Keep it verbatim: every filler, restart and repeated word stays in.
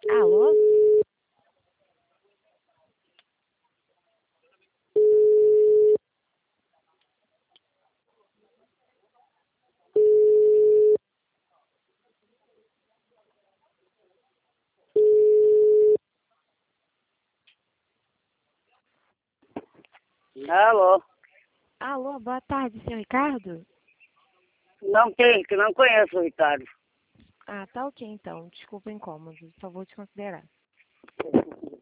Alô? Alô? Alô, boa tarde, senhor Ricardo? Não tem, que não conheço o Ricardo. Ah, tá ok então. Desculpa o incômodo. Só vou te considerar.